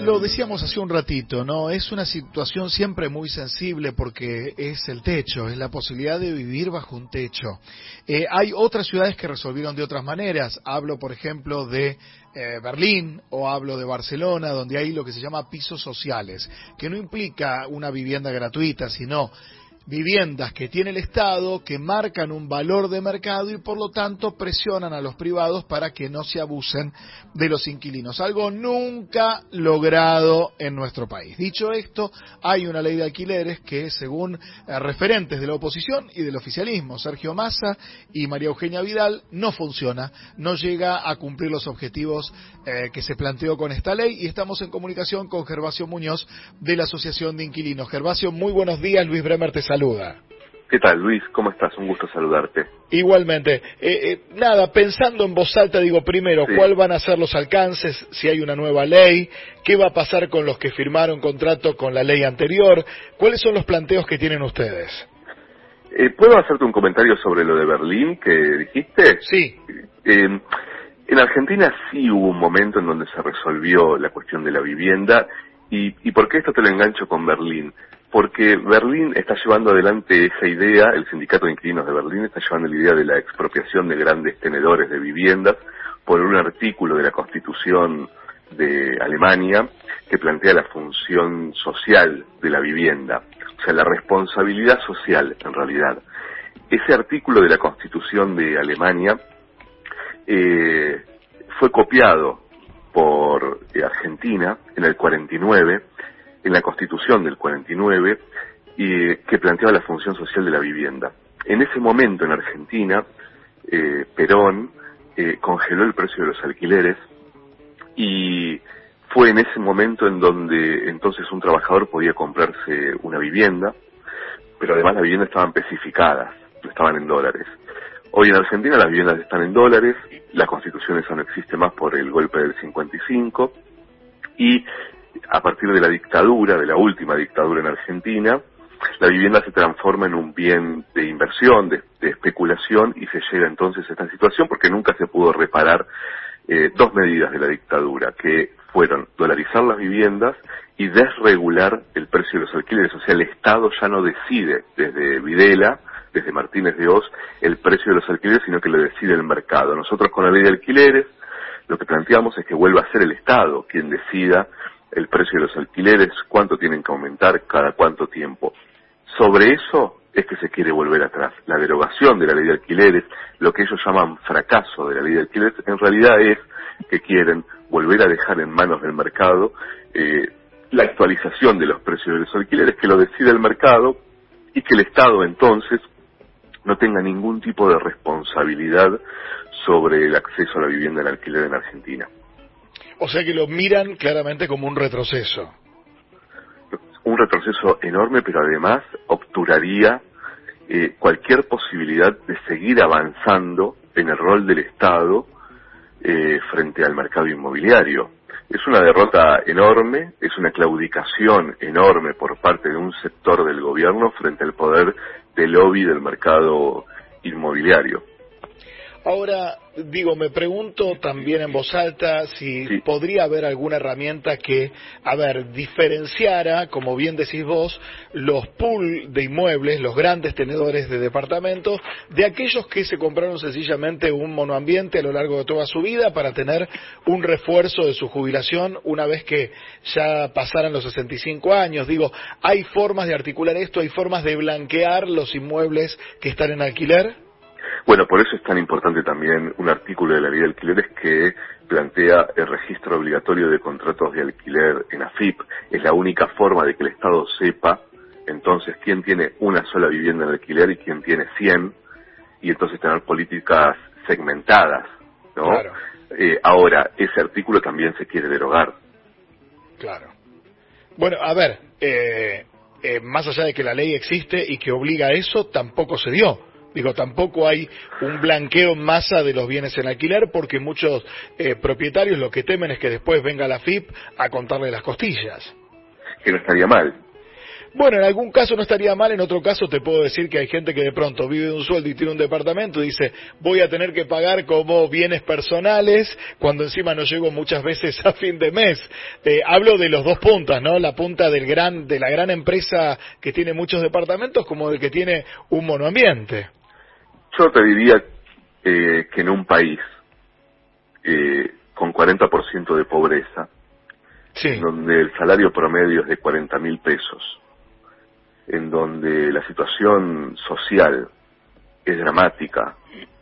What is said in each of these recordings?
Lo decíamos hace un ratito, ¿no? Es una situación siempre muy sensible porque es el techo, es la posibilidad de vivir bajo un techo. Hay otras ciudades que resolvieron de otras maneras. Hablo, por ejemplo, de Berlín o hablo de Barcelona, donde hay lo que se llama pisos sociales, que no implica una vivienda gratuita, sino viviendas que tiene el Estado, que marcan un valor de mercado y por lo tanto presionan a los privados para que no se abusen de los inquilinos. Algo nunca logrado en nuestro país. Dicho esto, hay una ley de alquileres que, según referentes de la oposición y del oficialismo, Sergio Massa y María Eugenia Vidal, no funciona, no llega a cumplir los objetivos que se planteó con esta ley, y estamos en comunicación con Gervasio Muñoz de la Asociación de Inquilinos. Gervasio, muy buenos días, Luis Bremer te saluda. ¿Qué tal, Luis? ¿Cómo estás? Un gusto saludarte. Igualmente. Nada, pensando en voz alta, digo primero, sí. ¿Cuál van a ser los alcances si hay una nueva ley? ¿Qué va a pasar con los que firmaron contrato con la ley anterior? ¿Cuáles son los planteos que tienen ustedes? ¿Puedo hacerte un comentario sobre lo de Berlín que dijiste? Sí. En Argentina sí hubo un momento en donde se resolvió la cuestión de la vivienda. ¿Y por qué esto te lo engancho con Berlín? Porque Berlín está llevando adelante esa idea, el Sindicato de Inquilinos de Berlín está llevando la idea de la expropiación de grandes tenedores de viviendas por un artículo de la Constitución de Alemania que plantea la función social de la vivienda, o sea, la responsabilidad social en realidad. Ese artículo de la Constitución de Alemania fue copiado por Argentina en el 49, en la Constitución del 49, y que planteaba la función social de la vivienda. En ese momento en Argentina, Perón congeló el precio de los alquileres, y fue en ese momento en donde entonces un trabajador podía comprarse una vivienda, pero además las viviendas estaban especificadas, no estaban en dólares. Hoy en Argentina las viviendas están en dólares, la Constitución esa no existe más por el golpe del 55, y a partir de la dictadura, de la última dictadura en Argentina, la vivienda se transforma en un bien de inversión, de especulación, y se llega entonces a esta situación porque nunca se pudo reparar dos medidas de la dictadura, que fueron dolarizar las viviendas y desregular el precio de los alquileres. O sea, el Estado ya no decide desde Videla, desde Martínez de Oz, el precio de los alquileres, sino que lo decide el mercado. Nosotros con la ley de alquileres lo que planteamos es que vuelva a ser el Estado quien decida el precio de los alquileres, cuánto tienen que aumentar, cada cuánto tiempo. Sobre eso es que se quiere volver atrás. La derogación de la ley de alquileres, lo que ellos llaman fracaso de la ley de alquileres, en realidad es que quieren volver a dejar en manos del mercado la actualización de los precios de los alquileres, que lo decide el mercado, y que el Estado entonces no tenga ningún tipo de responsabilidad sobre el acceso a la vivienda en alquiler en Argentina. O sea que lo miran claramente como un retroceso. Un retroceso enorme, pero además obturaría cualquier posibilidad de seguir avanzando en el rol del Estado frente al mercado inmobiliario. Es una derrota enorme, es una claudicación enorme por parte de un sector del gobierno frente al poder del lobby del mercado inmobiliario. Ahora, digo, me pregunto también en voz alta si sí. podría haber alguna herramienta que, diferenciara, como bien decís vos, los pool de inmuebles, los grandes tenedores de departamentos, de aquellos que se compraron sencillamente un monoambiente a lo largo de toda su vida para tener un refuerzo de su jubilación una vez que ya pasaran los 65 años. Digo, ¿hay formas de articular esto? ¿Hay formas de blanquear los inmuebles que están en alquiler? Bueno, por eso es tan importante también un artículo de la ley de alquileres que plantea el registro obligatorio de contratos de alquiler en AFIP. Es la única forma de que el Estado sepa entonces quién tiene una sola vivienda en alquiler y quién tiene 100, y entonces tener políticas segmentadas, ¿no? Claro. Ahora, ese artículo también se quiere derogar. Claro. Bueno, más allá de que la ley existe y que obliga a eso, tampoco se dio. Digo, tampoco hay un blanqueo en masa de los bienes en alquiler, porque muchos propietarios lo que temen es que después venga la AFIP a contarle las costillas. Que no estaría mal. Bueno, en algún caso no estaría mal, en otro caso te puedo decir que hay gente que de pronto vive de un sueldo y tiene un departamento y dice, voy a tener que pagar como bienes personales cuando encima no llego muchas veces a fin de mes. Hablo de los dos puntas, ¿no? La punta de la gran empresa que tiene muchos departamentos como del que tiene un monoambiente. Yo te diría que en un país con 40% de pobreza, sí, donde el salario promedio es de 40.000 pesos, en donde la situación social es dramática,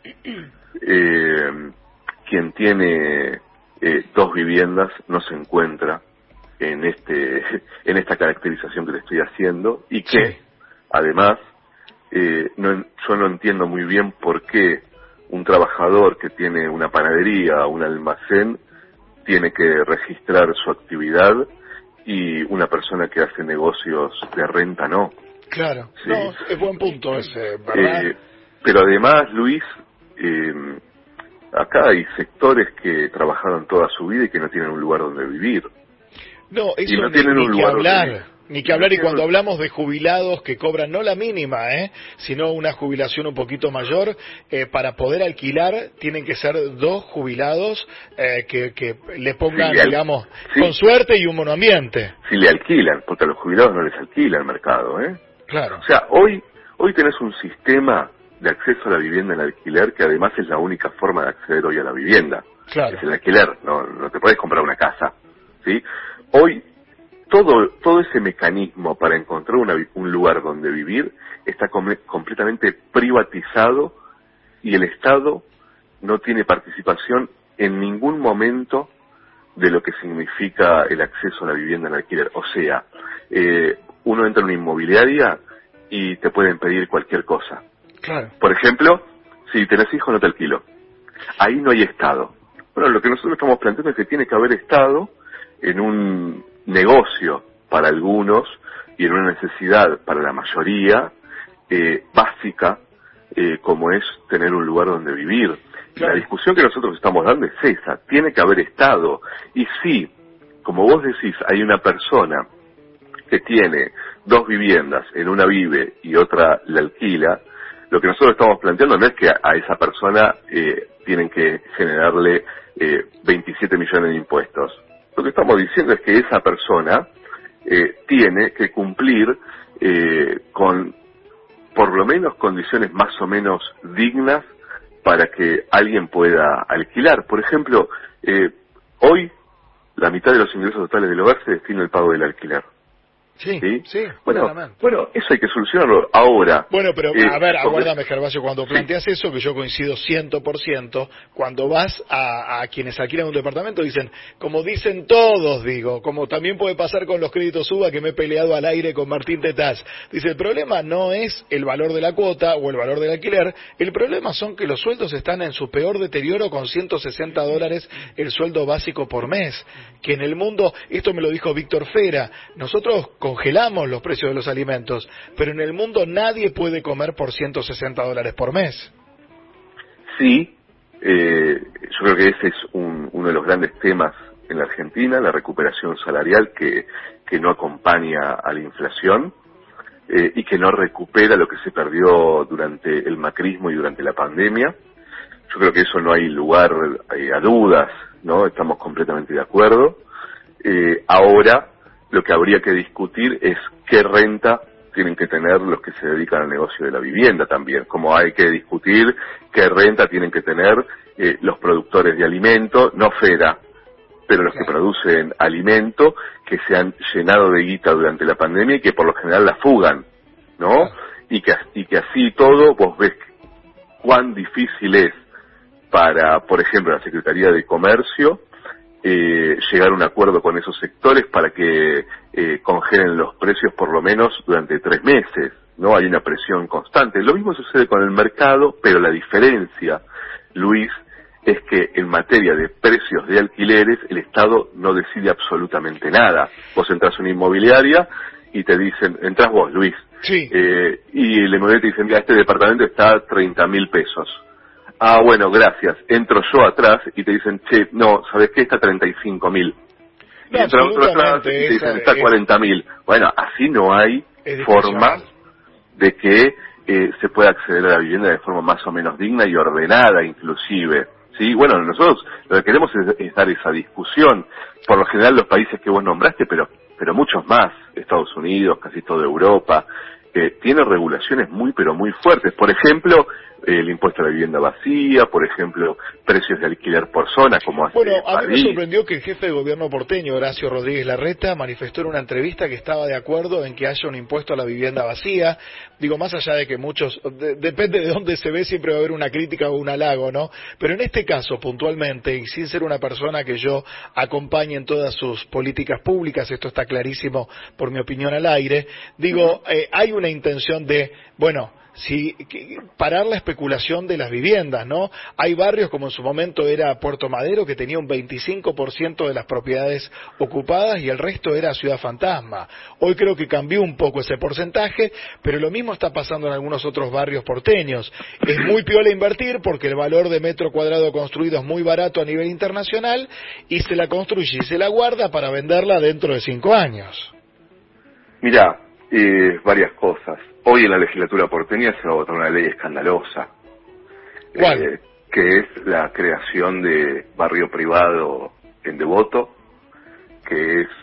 quien tiene dos viviendas no se encuentra en esta caracterización que te estoy haciendo, y que sí, además yo no entiendo muy bien por qué un trabajador que tiene una panadería, un almacén, tiene que registrar su actividad y una persona que hace negocios de renta no. Claro, ¿sí? no, es buen punto ese, ¿verdad? Pero además, Luis, acá hay sectores que trabajaron toda su vida y que no tienen un lugar donde vivir. No, eso y no tienen un lugar ni que hablar, y cuando hablamos de jubilados que cobran no la mínima, sino una jubilación un poquito mayor, para poder alquilar tienen que ser dos jubilados que le pongan, digamos, sí, con suerte y un monoambiente. Si le alquilan, porque a los jubilados no les alquila el mercado, Claro. O sea, hoy tenés un sistema de acceso a la vivienda en alquiler que además es la única forma de acceder hoy a la vivienda. Claro. Es el alquiler, no te podés comprar una casa, ¿sí? Hoy todo ese mecanismo para encontrar un lugar donde vivir está completamente privatizado y el Estado no tiene participación en ningún momento de lo que significa el acceso a la vivienda en alquiler. O sea, uno entra en una inmobiliaria y te pueden pedir cualquier cosa. Claro. Por ejemplo, si tenés hijos no te alquilo. Ahí no hay Estado. Bueno, lo que nosotros estamos planteando es que tiene que haber Estado en un negocio para algunos y en una necesidad para la mayoría básica, como es tener un lugar donde vivir. Claro. La discusión que nosotros estamos dando es esa, tiene que haber Estado. Y si, como vos decís, hay una persona que tiene dos viviendas, en una vive y otra la alquila, lo que nosotros estamos planteando no es que a esa persona tienen que generarle 27 millones de impuestos. Lo que estamos diciendo es que esa persona tiene que cumplir con por lo menos condiciones más o menos dignas para que alguien pueda alquilar. Por ejemplo, hoy la mitad de los ingresos totales del hogar se destina al pago del alquiler. Sí, ¿sí? Sí, bueno, eso hay que solucionarlo ahora. Bueno, pero a ver, aguárdame, Gervasio, cuando planteas eso, que yo coincido 100%, cuando vas a quienes alquilan un departamento, dicen, como dicen todos, digo, como también puede pasar con los créditos UBA, que me he peleado al aire con Martín Tetaz, dice, el problema no es el valor de la cuota o el valor del alquiler, el problema son que los sueldos están en su peor deterioro con $160 el sueldo básico por mes, que en el mundo, esto me lo dijo Víctor Fera, nosotros congelamos los precios de los alimentos, pero en el mundo nadie puede comer por $160 por mes. Sí, yo creo que ese es uno de los grandes temas en la Argentina, la recuperación salarial que no acompaña a la inflación y que no recupera lo que se perdió durante el macrismo y durante la pandemia. Yo creo que eso no hay lugar a dudas, ¿no? Estamos completamente de acuerdo. Ahora, lo que habría que discutir es qué renta tienen que tener los que se dedican al negocio de la vivienda también, como hay que discutir qué renta tienen que tener los productores de alimento, no Fera, pero los que producen alimento, que se han llenado de guita durante la pandemia y que por lo general la fugan, ¿no? Y que así todo vos ves cuán difícil es para, por ejemplo, la Secretaría de Comercio, llegar a un acuerdo con esos sectores para que congelen los precios por lo menos durante 3 meses, ¿no? Hay una presión constante. Lo mismo sucede con el mercado, pero la diferencia, Luis, es que en materia de precios de alquileres el Estado no decide absolutamente nada. Vos entras a una inmobiliaria y te dicen, entras vos, Luis, sí. Y el inmobiliario te dice, mira, este departamento está a 30.000 pesos. Ah, bueno, gracias. Entro yo atrás y te dicen, che, no, ¿sabes qué? Está 35.000. Y entra otro atrás y te dicen, está 40.000. Bueno, así no hay forma de que se pueda acceder a la vivienda de forma más o menos digna y ordenada inclusive. Sí, bueno, nosotros lo que queremos es dar esa discusión. Por lo general los países que vos nombraste, pero muchos más, Estados Unidos, casi toda Europa, tiene regulaciones pero muy fuertes. Por ejemplo, el impuesto a la vivienda vacía, por ejemplo, precios de alquiler por zona, como hace Bueno, a mí me París. sorprendió que el jefe de gobierno porteño, Horacio Rodríguez Larreta, manifestó en una entrevista que estaba de acuerdo en que haya un impuesto a la vivienda vacía. Digo, más allá de que muchos, depende de dónde se ve, siempre va a haber una crítica o un halago, ¿no? Pero en este caso, puntualmente, y sin ser una persona que yo acompañe en todas sus políticas públicas, esto está clarísimo por mi opinión al aire, digo, hay una intención de, bueno, parar la especulación de las viviendas, ¿no? Hay barrios como en su momento era Puerto Madero, que tenía un 25% de las propiedades ocupadas y el resto era Ciudad Fantasma. Hoy creo que cambió un poco ese porcentaje, pero lo mismo está pasando en algunos otros barrios porteños. Es muy piola invertir porque el valor de metro cuadrado construido es muy barato a nivel internacional y se la construye y se la guarda para venderla dentro de 5 años. Mirá, varias cosas. Hoy en la legislatura porteña se va a votar una ley escandalosa. ¿Cuál? Que es la creación de barrio privado en Devoto, que es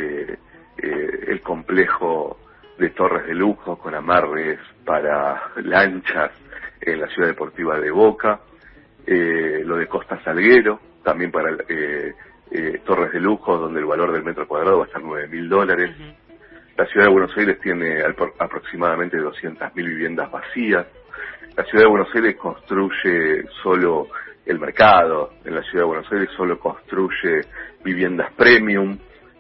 el complejo de torres de lujo con amarres para lanchas en la ciudad deportiva de Boca, lo de Costa Salguero, también para torres de lujo donde el valor del metro cuadrado va a estar $9.000. Uh-huh. La ciudad de Buenos Aires tiene aproximadamente 200.000 viviendas vacías. La ciudad de Buenos Aires construye solo el mercado. En la ciudad de Buenos Aires solo construye viviendas premium,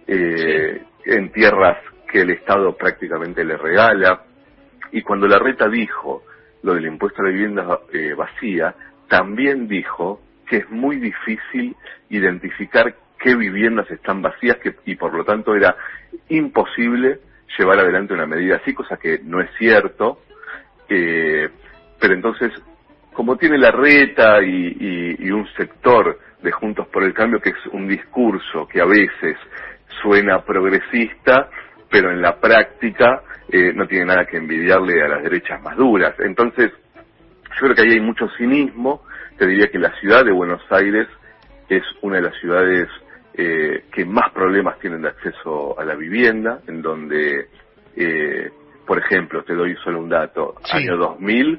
en tierras que el Estado prácticamente le regala. Y cuando Larreta dijo lo del impuesto a la vivienda vacía, también dijo que es muy difícil identificar qué viviendas están vacías y por lo tanto era imposible llevar adelante una medida así, cosa que no es cierto, pero entonces, como tiene Larreta y un sector de Juntos por el Cambio que es un discurso que a veces suena progresista, pero en la práctica no tiene nada que envidiarle a las derechas más duras. Entonces, yo creo que ahí hay mucho cinismo. Te diría que la ciudad de Buenos Aires es una de las ciudades que más problemas tienen de acceso a la vivienda, en donde, por ejemplo, te doy solo un dato, sí. Año 2000,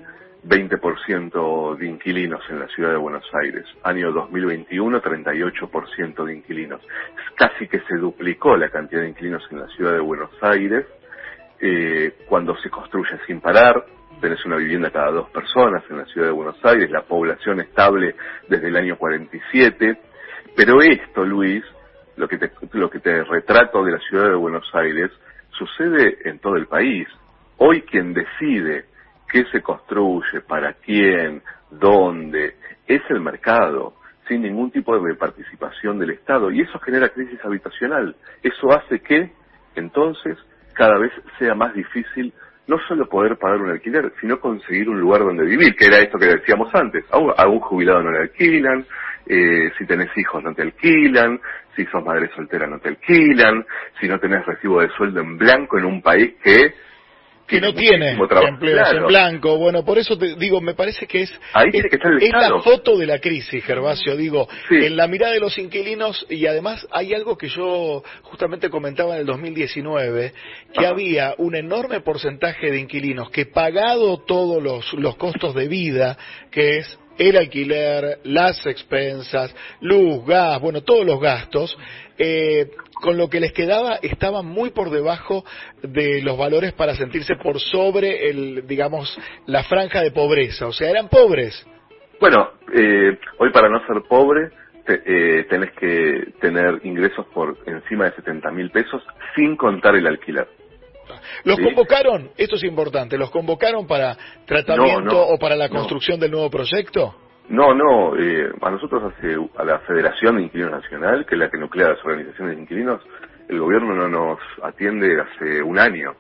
20% de inquilinos en la ciudad de Buenos Aires, año 2021, 38% de inquilinos. Casi que se duplicó la cantidad de inquilinos en la ciudad de Buenos Aires, cuando se construye sin parar. Tenés una vivienda cada 2 personas en la ciudad de Buenos Aires, la población estable desde el año 47. Pero esto, Luis, lo que te retrato de la ciudad de Buenos Aires, sucede en todo el país. Hoy quien decide qué se construye, para quién, dónde, es el mercado, sin ningún tipo de participación del Estado. Y eso genera crisis habitacional. Eso hace que, entonces, cada vez sea más difícil no solo poder pagar un alquiler, sino conseguir un lugar donde vivir, que era esto que decíamos antes. A un jubilado no le alquilan, si tenés hijos no te alquilan, si sos madre soltera no te alquilan, si no tenés recibo de sueldo en blanco en un país que no tiene empleos claro. En blanco. Bueno, por eso te digo, me parece que es la foto de la crisis, Gervasio. Digo, sí. En la mirada de los inquilinos, y además hay algo que yo justamente comentaba en el 2019, que había un enorme porcentaje de inquilinos que, pagado todos los costos de vida, que es el alquiler, las expensas, luz, gas, bueno, todos los gastos, con lo que les quedaba estaban muy por debajo de los valores para sentirse por sobre la franja de pobreza, o sea, eran pobres. Bueno, hoy para no ser pobre tenés que tener ingresos por encima de 70.000 pesos sin contar el alquiler. ¿Los convocaron? Esto es importante. ¿Los convocaron para tratamiento o para la construcción del nuevo proyecto? No, a nosotros a la Federación de Inquilinos Nacional, que es la que nuclea las organizaciones de inquilinos, el gobierno no nos atiende hace un año.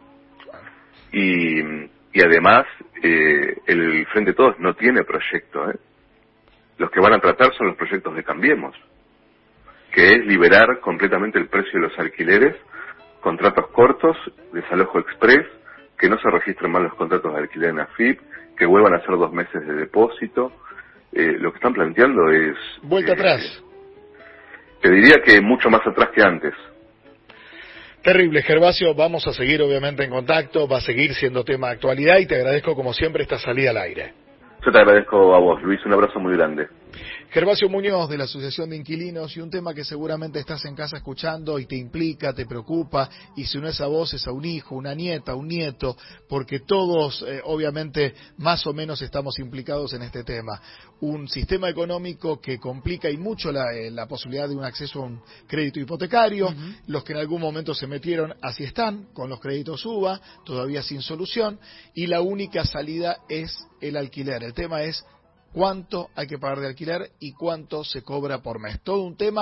Y además, el Frente de Todos no tiene proyecto. Los que van a tratar son los proyectos de Cambiemos, que es liberar completamente el precio de los alquileres contratos cortos, desalojo express, que no se registren mal los contratos de alquiler en AFIP, que vuelvan a ser 2 meses de depósito. Lo que están planteando es... Vuelta atrás. Te diría que mucho más atrás que antes. Terrible, Gervasio. Vamos a seguir obviamente en contacto, va a seguir siendo tema de actualidad y te agradezco como siempre esta salida al aire. Yo te agradezco a vos, Luis, un abrazo muy grande. Gervasio Muñoz, de la Asociación de Inquilinos, y un tema que seguramente estás en casa escuchando y te implica, te preocupa, y si no es a vos, es a un hijo, una nieta, un nieto, porque todos, obviamente, más o menos estamos implicados en este tema. Un sistema económico que complica y mucho la posibilidad de un acceso a un crédito hipotecario. Los que en algún momento se metieron, así están, con los créditos UBA, todavía sin solución, y la única salida es el alquiler. El tema es cuánto hay que pagar de alquiler y cuánto se cobra por mes. Todo un tema